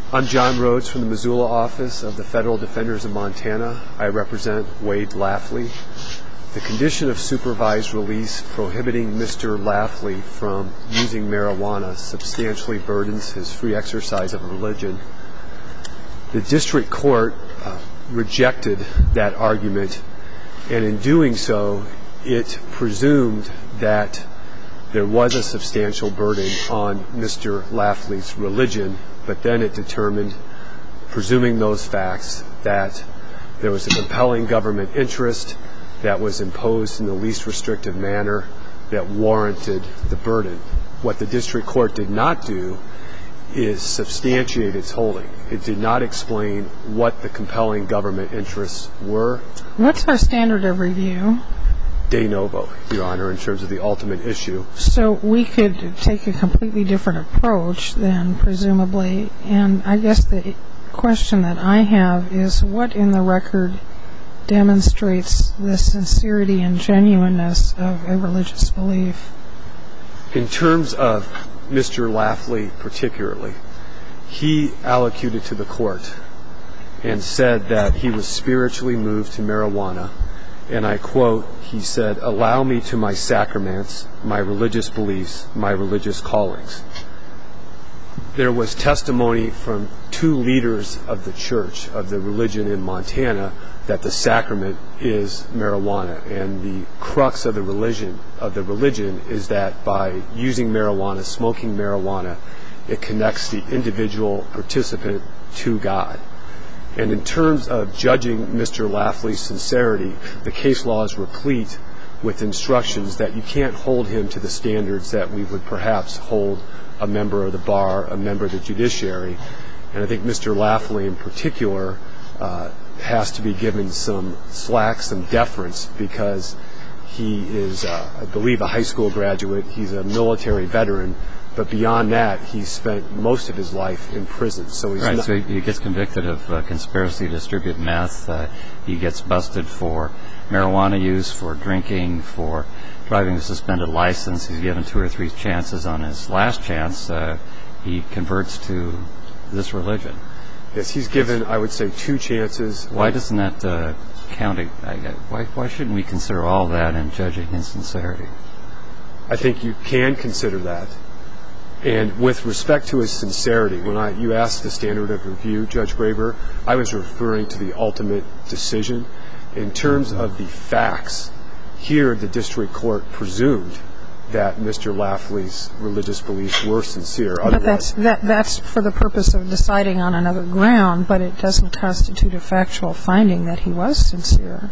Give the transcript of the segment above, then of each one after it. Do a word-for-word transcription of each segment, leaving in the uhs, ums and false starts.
I'm John Rhodes from the Missoula office of the Federal Defenders of Montana. I represent Wade Lafley. The condition of supervised release prohibiting Mister Lafley from using marijuana substantially burdens his free exercise of religion. The district court uh, rejected that argument, and in doing so, it presumed that there was a substantial burden on Mister Lafley's religion, but then it determined, presuming those facts, that there was a compelling government interest that was imposed in the least restrictive manner that warranted the burden. What the district court did not do is substantiate its holding. It did not explain what the compelling government interests were. What's our standard of review? De novo, Your Honor, in terms of the ultimate issue. So we could take a completely different approach then, presumably, and I guess the question that I have is what in the record demonstrates the sincerity and genuineness of a religious belief? In terms of Mister Lafley particularly, he allocated to the court and said that he was spiritually moved to marijuana, and I quote, he said, "Allow me to my sacraments, my religious beliefs, my religious callings." There was testimony from two leaders of the church, of the religion in Montana, that the sacrament is marijuana, and the crux of the religion of the religion is that by using marijuana, smoking marijuana, it connects the individual participant to God. And in terms of judging Mister Lafley's sincerity, the case law is replete with instructions that you can't hold him to the standards that we would perhaps hold a member of the bar, a member of the judiciary. And I think Mister Lafley in particular uh, has to be given some slack, some deference, because he is, uh, I believe, a high school graduate. He's a military veteran. But beyond that, he spent most of his life in prison. So he's right, not. So he gets convicted of uh, conspiracy to distribute meth. Uh, he gets busted for marijuana use, for drinking, for driving a suspended license. He's given two or three chances. On his last chance, uh, he converts to this religion. Yes, he's given, I would say, two chances. Why doesn't that uh, count? Why, why shouldn't we consider all that in judging his sincerity? I think you can consider that. And with respect to his sincerity, when I, you asked the standard of review, Judge Graber, I was referring to the ultimate decision. In terms of the facts, here the district court presumed that Mister Lafley's religious beliefs were sincere. But that's, that, that's for the purpose of deciding on another ground, but it doesn't constitute a factual finding that he was sincere.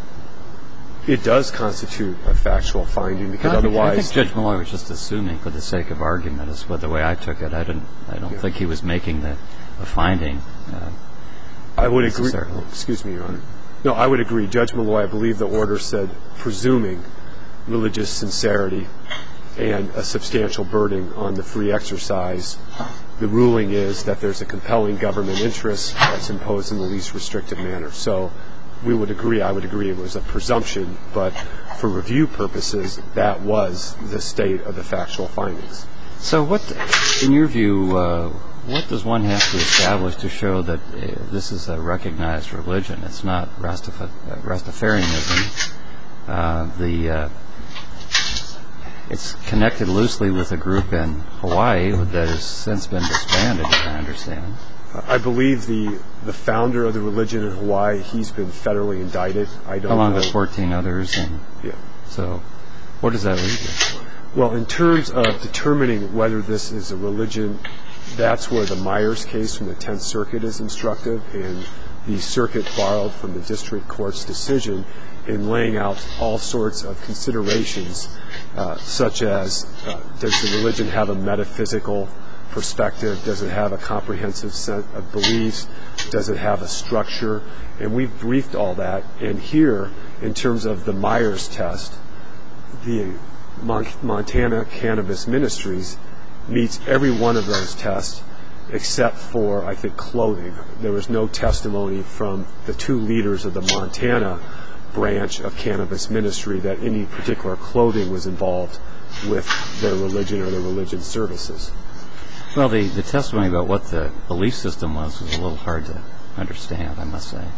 It does constitute a factual finding, because I think, otherwise... I think Judge Malloy was just assuming, for the sake of argument, is what the way I took it. I didn't. I don't yeah. think he was making the, a finding. Uh, I would agree. Excuse me, Your Honor. No, I would agree. Judge Malloy, I believe the order said presuming religious sincerity and a substantial burden on the free exercise. The ruling is that there's a compelling government interest that's imposed in the least restrictive manner. So we would agree, I would agree it was a presumption, but for review purposes, that was the state of the factual findings. So what, in your view, uh, what does one have to establish to show that uh, this is a recognized religion? It's not Rastaf- Rastafarianism. Uh, the uh, it's connected loosely with a group in Hawaii that has since been disbanded, as I understand. I believe the the founder of the religion in Hawaii, he's been federally indicted. I don't Along know. with fourteen others. And yeah. So what does that leave you? Well, in terms of determining whether this is a religion, that's where the Myers case from the Tenth Circuit is instructive, and the circuit borrowed from the district court's decision in laying out all sorts of considerations, uh, such as uh, does the religion have a metaphysical perspective? Does it have a comprehensive set of beliefs? Does it have a structure? And we've briefed all that. And here, in terms of the Myers test, the Montana Cannabis Ministries meets every one of those tests except for, I think, clothing. There was no testimony from the two leaders of the Montana branch of Cannabis Ministry that any particular clothing was involved with their religion or their religion services. Well, the, the testimony about what the belief system was was a little hard to understand, I must say.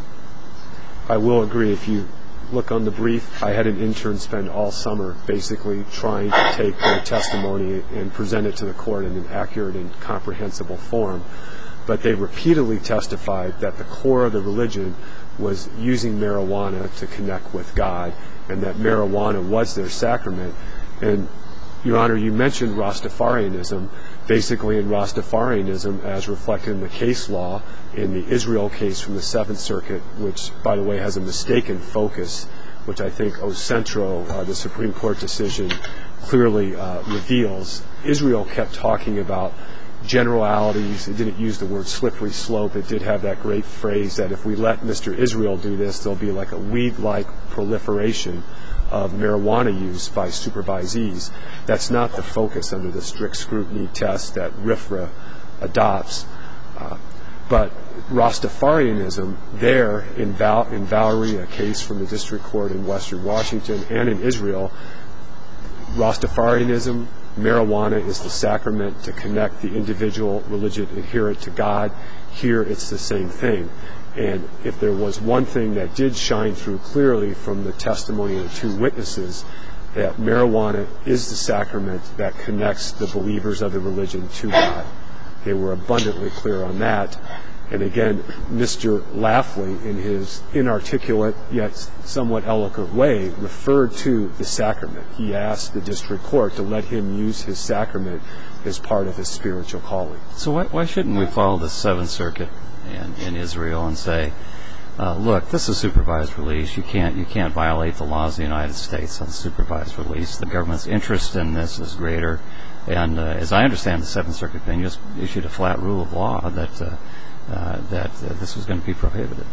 I will agree. If you look on the brief, I had an intern spend all summer basically trying to take their testimony and present it to the court in an accurate and comprehensible form. But they repeatedly testified that the core of the religion was using marijuana to connect with God, and that marijuana was their sacrament. And, Your Honor, you mentioned Rastafarianism. Basically, in Rastafarianism, as reflected in the case law, in the Israel case from the Seventh Circuit, which, by the way, has a mistaken focus, which I think O Centro, uh, the Supreme Court decision, clearly uh, reveals, Israel kept talking about generalities. It didn't use the word slippery slope. It did have that great phrase that if we let Mister Israel do this, there'll be like a weed-like proliferation of marijuana use by supervisees. That's not the focus under the strict scrutiny test that R F R A adopts. Uh, but Rastafarianism, there in, Val- in Valerie, a case from the district court in Western Washington, and in Israel, Rastafarianism, marijuana is the sacrament to connect the individual religious adherent to God. Here it's the same thing. And if there was one thing that did shine through clearly from the testimony of the two witnesses, that marijuana is the sacrament that connects the believers of the religion to God. They were abundantly clear on that. And again, Mister Lafley, in his inarticulate yet somewhat eloquent way, referred to the sacrament. He asked the district court to let him use his sacrament as part of his spiritual calling. So why, why shouldn't we follow the Seventh Circuit in, in Israel and say, uh, look, this is supervised release. You can't you can't violate the laws of the United States on supervised release. The government's interest in this is greater. And uh, as I understand the Seventh Circuit opinion, just issued a flat rule of law that uh, uh, that uh, this was going to be prohibited.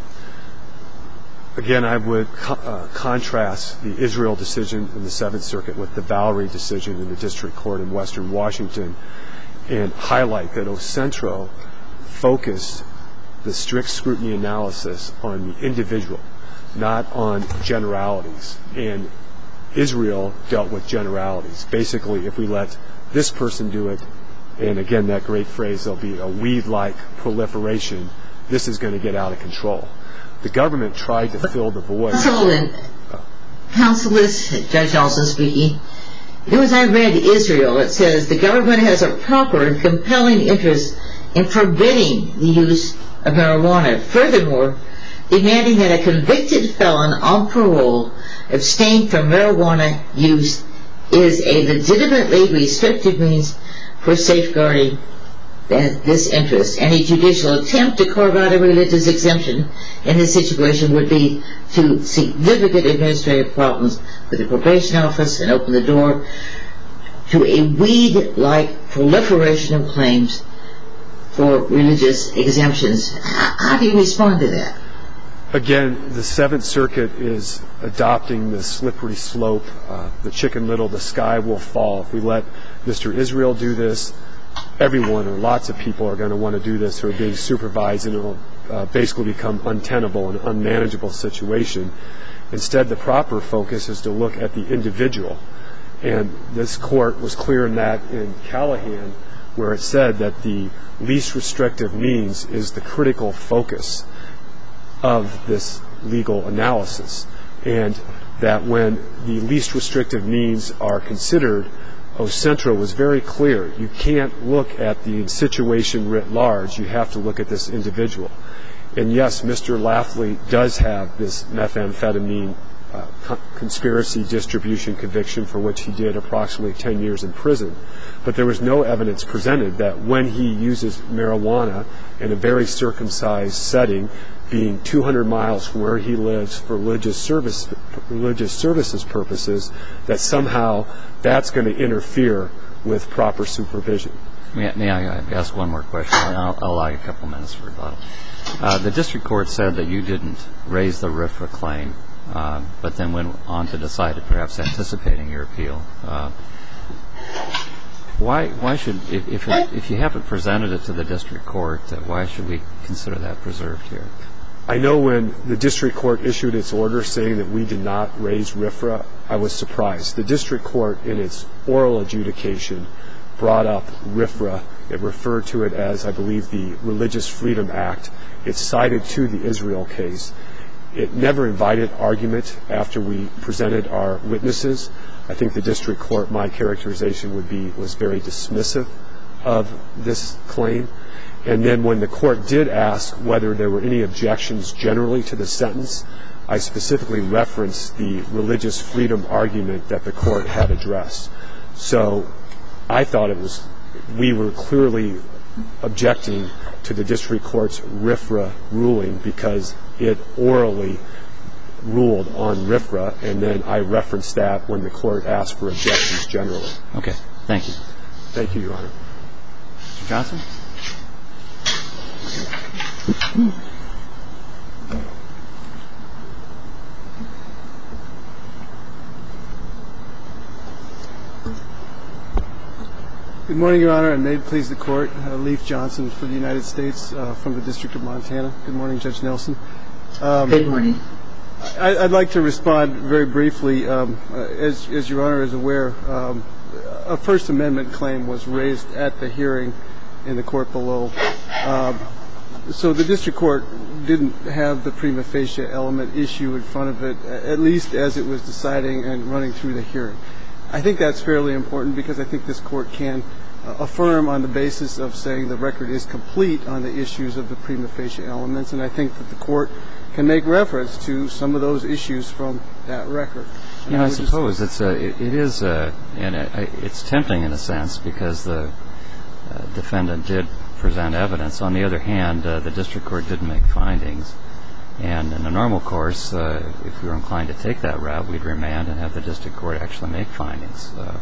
Again, I would co- uh, contrast the Israel decision in the Seventh Circuit with the Valerie decision in the district court in Western Washington, and highlight that O Centro focused the strict scrutiny analysis on the individual, not on generalities. And Israel dealt with generalities. Basically, if we let this person do it, and again, that great phrase, there'll be a weed-like proliferation, this is going to get out of control. The government tried to fill the void. Counsel, Judge Nelson speaking. You know, as I read Israel, it says the government has a proper and compelling interest in forbidding the use of marijuana. Furthermore, demanding that a convicted felon on parole abstain from marijuana use is a legitimately restrictive means for safeguarding this interest. Any judicial attempt to carve out a religious exemption in this situation would be to significant administrative problems with the probation office and open the door to a weed-like proliferation of claims for religious exemptions. How do you respond to that? Again, the Seventh Circuit is adopting the slippery slope, uh, the chicken little, the sky will fall. If we let Mister Israel do this, everyone or lots of people are going to want to do this who are being supervised, and it will uh, basically become untenable and unmanageable situation. Instead, the proper focus is to look at the individual. And this court was clear in that in Callahan, where it said that the least restrictive means is the critical focus of this legal analysis. And that when the least restrictive means are considered, O Centro was very clear. You can't look at the situation writ large. You have to look at this individual. And yes, Mister Lafley does have this methamphetamine uh, co- conspiracy distribution conviction for which he did approximately ten years in prison. But there was no evidence presented that when he uses marijuana in a very circumcised setting, being two hundred miles from where he lives for religious service, religious services purposes, that somehow that's going to interfere with proper supervision. May, may I ask one more question? I'll, I'll allow you a couple minutes for rebuttal. Uh, the district court said that you didn't raise the R F R A claim, uh, but then went on to decide it, perhaps anticipating your appeal. Uh, why, why should, if, if, it, if you haven't presented it to the district court, uh, why should we consider that preserved here? I know when the district court issued its order saying that we did not raise R F R A, I was surprised. The district court, in its oral adjudication, brought up R F R A. It referred to it as, I believe, the Religious Freedom Act. It cited to the Israel case. It never invited argument after we presented our witnesses. I think the district court, my characterization would be, was very dismissive of this claim. And then when the court did ask whether there were any objections generally to the sentence, I specifically referenced the religious freedom argument that the court had addressed. So I thought it was, we were clearly objecting to the district court's R F R A ruling because it orally ruled on R F R A, and then I referenced that when the court asked for objections generally. Okay. Thank you. Thank you, Your Honor. Mister Johnson? Good morning, Your Honor, and may it please the Court. Uh, Leif Johnson for the United States uh, from the District of Montana. Good morning, Judge Nelson. Um, Good morning. I, I'd like to respond very briefly. Um, uh, as, as Your Honor is aware, um, a First Amendment claim was raised at the hearing in the court below. Um, so the district court didn't have the prima facie element issue in front of it, at least as it was deciding and running through the hearing. I think that's fairly important because I think this court can uh, affirm on the basis of saying the record is complete on the issues of the prima facie elements, and I think that the court can make reference to some of those issues from that record. You know, I, I suppose it's a, it, it is a, and it, it's tempting in a sense because the uh, defendant did present evidence. On the other hand, uh, the district court didn't make findings. And in a normal course, uh, if we were inclined to take that route, we'd remand and have the district court actually make findings. Uh,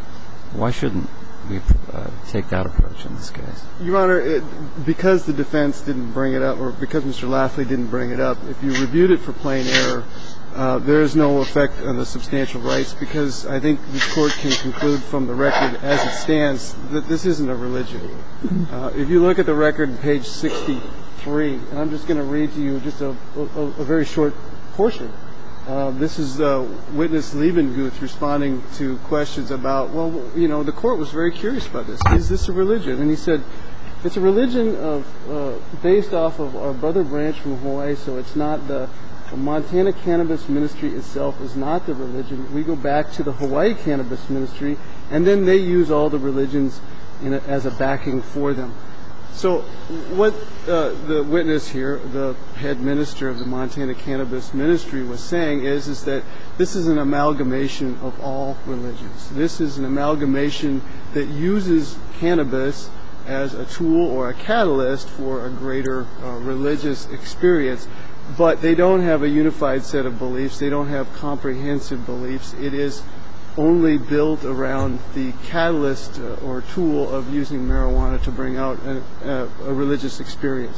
why shouldn't we uh, take that approach in this case? Your Honor, it, because the defense didn't bring it up, or because Mister Lafley didn't bring it up, if you reviewed it for plain error, uh, there is no effect on the substantial rights because I think this court can conclude from the record as it stands that this isn't a religion. Uh, if you look at the record, page sixty-three, and I'm just going to read to you just a, a, a very short portion. Uh, this is uh, witness Liebenguth responding to questions about, well, you know, the court was very curious about this. Is this a religion? And he said, it's a religion of, uh, based off of our brother branch from Hawaii, so it's not the, the Montana Cannabis Ministry itself is not the religion. We go back to the Hawaii Cannabis Ministry, and then they use all the religions in a, as a backing for them. So what uh, the witness here, the head minister of the Montana Cannabis Ministry, was saying is, is that this is an amalgamation of all religions. This is an amalgamation that uses cannabis as a tool or a catalyst for a greater uh, religious experience, but they don't have a unified set of beliefs. They don't have comprehensive beliefs. It is only built around the catalyst uh, or tool of using marijuana to bring out a, a, a religious experience.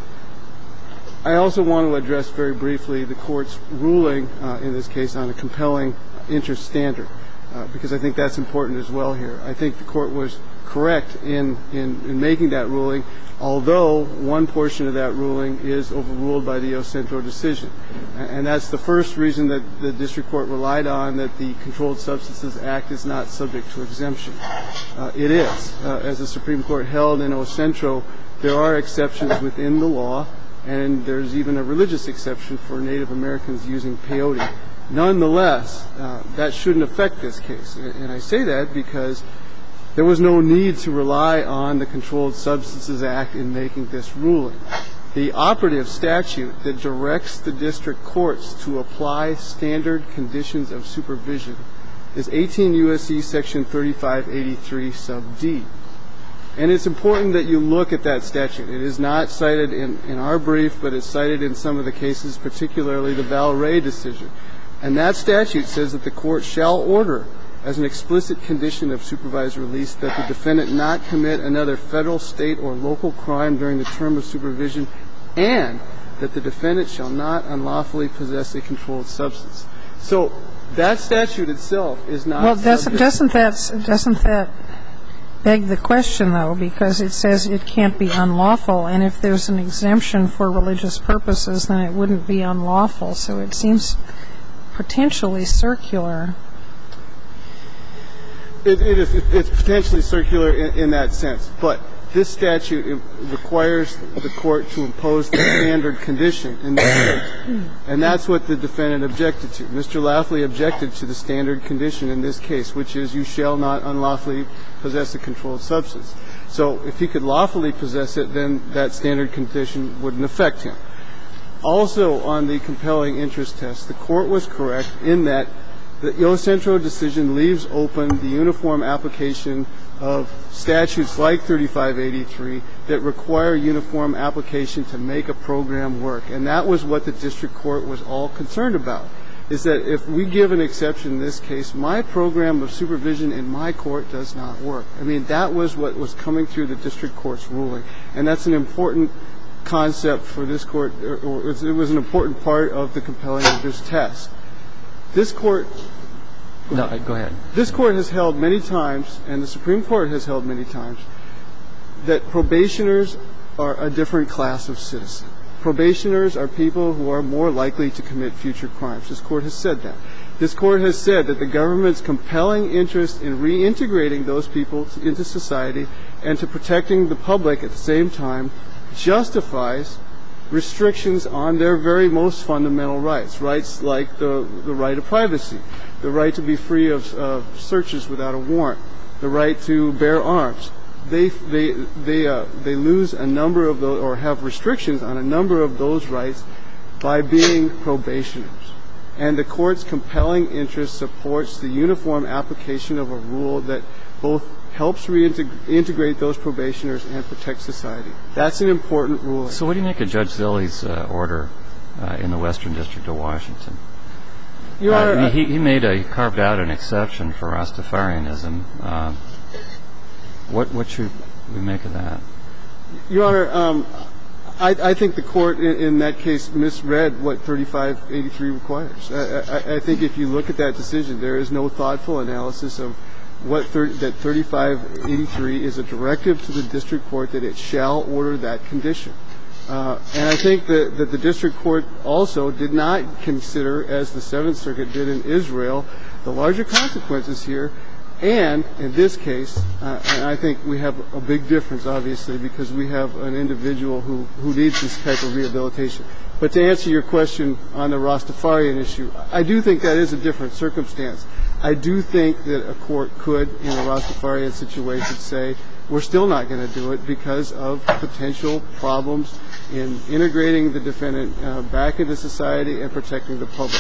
I also want to address very briefly the court's ruling uh, in this case on a compelling interest standard uh, because I think that's important as well here. I think the court was correct in, in, in making that ruling, although one portion of that ruling is overruled by the Ocentro decision. And that's the first reason that the district court relied on, that the Controlled Substances Act is not subject to exemption. Uh, it is. Uh, as the Supreme Court held in Ocentro, there are exceptions within the law, and there's even a religious exception for Native Americans using peyote. Nonetheless, uh, that shouldn't affect this case. And I say that because there was no need to rely on the Controlled Substances Act in making this ruling. The operative statute that directs the district courts to apply standard conditions of supervision is eighteen U S C section thirty-five eighty-three sub D. And it's important that you look at that statute. It is not cited in, in our brief, but it's cited in some of the cases, particularly the Valray decision. And that statute says that the court shall order as an explicit condition of supervised release that the defendant not commit another federal, state, or local crime during the term of supervision, and that the defendant shall not unlawfully possess a controlled substance. So that statute itself is not. Well, doesn't, doesn't that doesn't that beg the question, though, because it says it can't be unlawful, and if there's an exemption for religious purposes, then it wouldn't be unlawful. So it seems potentially circular. It, it is. It's potentially circular in, in that sense. But this statute requires the court to impose the standard condition in this case. And that's what the defendant objected to. Mister Lafley objected to the standard condition in this case, which is you shall not unlawfully possess a controlled substance. So if he could lawfully possess it, then that standard condition wouldn't affect him. Also, on the compelling interest test, the court was correct in that the Yocentro decision leaves open the uniform application of statutes like thirty-five eighty-three that require uniform application to make a program work. And that was what the district court was all concerned about, is that if we give an exception in this case, my program of supervision in my court does not work. I mean, that was what was coming through the district court's ruling. And that's an important concept for this court, or it was an important part of the compelling interest test. This court No, go ahead. This court has held many times, and the Supreme Court has held many times, that probationers are a different class of citizen. Probationers are people who are more likely to commit future crimes. This court has said that. This court has said that the government's compelling interest in reintegrating those people into society and to protecting the public at the same time justifies restrictions on their very most fundamental rights, rights like the, the right of privacy, the right to be free of uh, searches without a warrant, the right to bear arms. They they they uh, they lose a number of those, or have restrictions on a number of those rights by being probationers. And the court's compelling interest supports the uniform application of a rule that both helps reintegrate those probationers and protect society. That's an important rule. So what do you make of Judge Zille's uh, order uh, in the Western District of Washington? Your Honor, uh, he, he made a, he carved out an exception for Rastafarianism. Uh, what, what should we make of that? Your Honor, um, I, I think the court in, in that case misread what thirty-five eighty-three requires. I, I, I think if you look at that decision, there is no thoughtful analysis of what thirty, that thirty-five eighty-three is a directive to the district court that it shall order that condition. Uh, and I think that, that the district court also did not consider, as the Seventh Circuit did in Israel, the larger consequences here. And in this case, uh, and I think we have a big difference, obviously, because we have an individual who, who needs this type of rehabilitation. But to answer your question on the Rastafarian issue, I do think that is a different circumstance. I do think that a court could, in a Rastafarian situation, say, we're still not going to do it because of potential problems in integrating the defendant uh, back into society and protecting the public.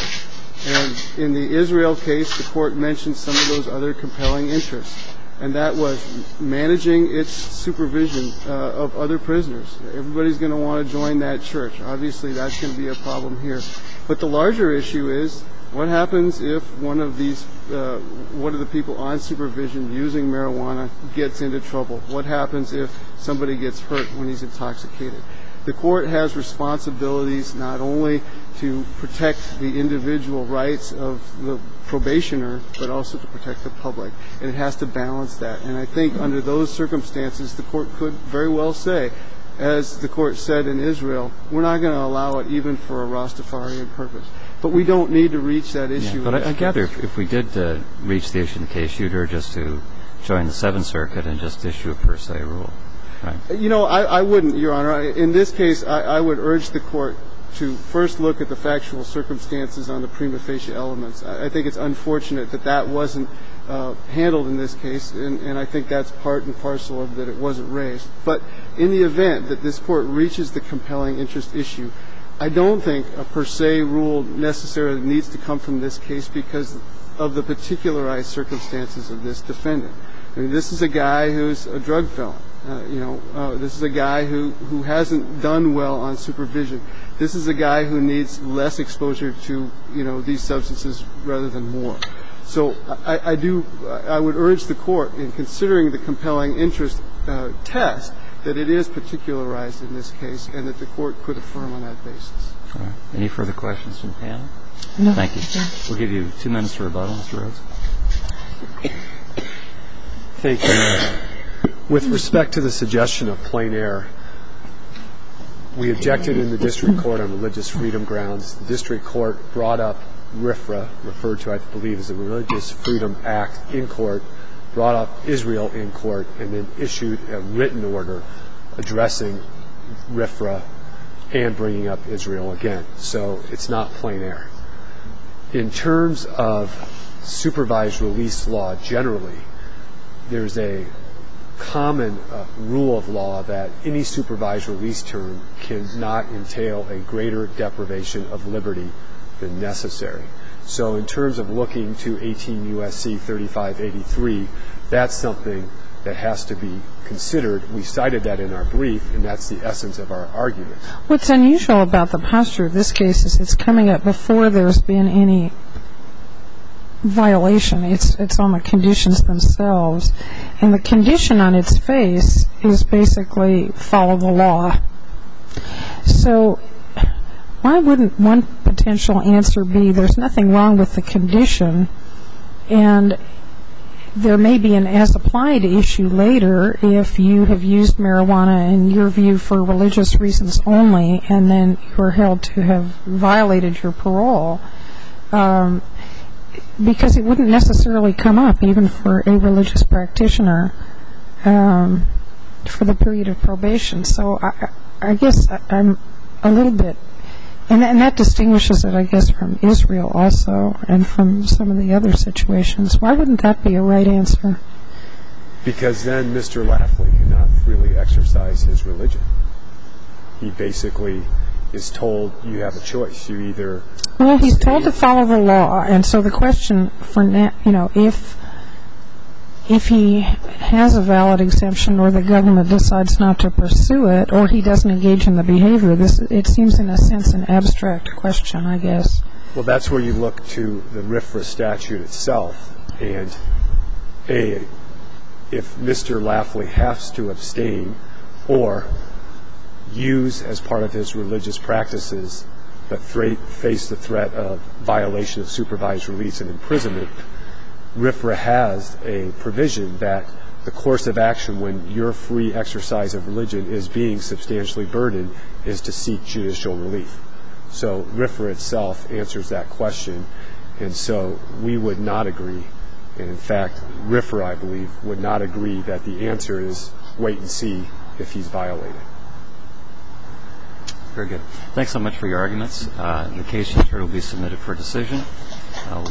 And in the Israel case, the court mentioned some of those other compelling interests, and that was managing its supervision uh, of other prisoners. Everybody's going to want to join that church. Obviously, that's going to be a problem here. But the larger issue is, what happens if one of these, uh, one of the people on supervision using marijuana gets into trouble? What happens if somebody gets hurt when he's intoxicated? The court has responsibilities not only to protect the individual rights of the probationer, but also to protect the public. And it has to balance that. And I think under those circumstances, the court could very well say, as the court said in Israel, we're not going to allow it even for a Rastafarian purpose. But we don't need to reach that issue. Yeah, but I, I gather if, if we did uh, reach the issue in the case, you'd urge us to join the Seventh Circuit and just issue a per se rule. Right. You know, I, I wouldn't, Your Honor. In this case, I, I would urge the court to first look at the factual circumstances on the prima facie elements. I, I think it's unfortunate that that wasn't uh, handled in this case, and, and I think that's part and parcel of that it wasn't raised. But in the event that this court reaches the compelling interest issue, I don't think a per se rule necessarily needs to come from this case because of the particularized circumstances of this defendant. I mean, this is a guy who's a drug felon. Uh, you know, uh, this is a guy who, who hasn't done well on supervision. This is a guy who needs less exposure to, you know, these substances rather than more. So I, I do, I would urge the court in considering the compelling interest uh, test that it is particularized in this case and that the court could affirm on that basis. All right. Any further questions from the panel? No. Thank you. We'll give you two minutes for rebuttal, Mister Rhodes. Thank you. With respect to the suggestion of plain error, we objected in the district court on religious freedom grounds. The district court brought up R F R A, referred to, I believe, as a Religious Freedom Act in court, brought up Israel in court, and then issued a written order addressing R F R A and bringing up Israel again. So it's not plain error. In terms of supervised release law generally, there's a common uh, rule of law that any supervised release term cannot entail a greater deprivation of liberty than necessary. So in terms of looking to eighteen U S C thirty-five eighty-three, that's something that has to be considered. We cited that in our brief, and that's the essence of our argument. What's unusual about the posture of this case is it's coming up before there's been any violation. It's it's on the conditions themselves. And the condition on its face is basically follow the law. So why wouldn't one potential answer be there's nothing wrong with the condition, and there may be an as-applied issue later if you have used marijuana in your view for religious reasons only, and then you're held to have violated your parole, um, because it wouldn't necessarily come up even for a religious practitioner um, for the period of probation. So I, I guess I'm a little bit, and that, and that distinguishes it, I guess, from Israel also and from some of the other situations. Why wouldn't that be a right answer? Because then Mister Lafley cannot freely exercise his religion. He basically is told you have a choice. You either... Well, he's told to follow the law, and so the question for now, you know, if if he has a valid exemption or the government decides not to pursue it or he doesn't engage in the behavior, this it seems in a sense an abstract question, I guess. Well, that's where you look to the R F R A statute itself, and a if Mister Lafley has to abstain or use as part of his religious practices that thre- face the threat of violation of supervised release and imprisonment, R F R A has a provision that the course of action when your free exercise of religion is being substantially burdened is to seek judicial relief. So R F R A itself answers that question, and so we would not agree, and in fact R F R A, I believe, would not agree that the answer is wait and see if he's violated. Very good. Thanks so much for your arguments. Uh, the case here will be submitted for decision. Uh,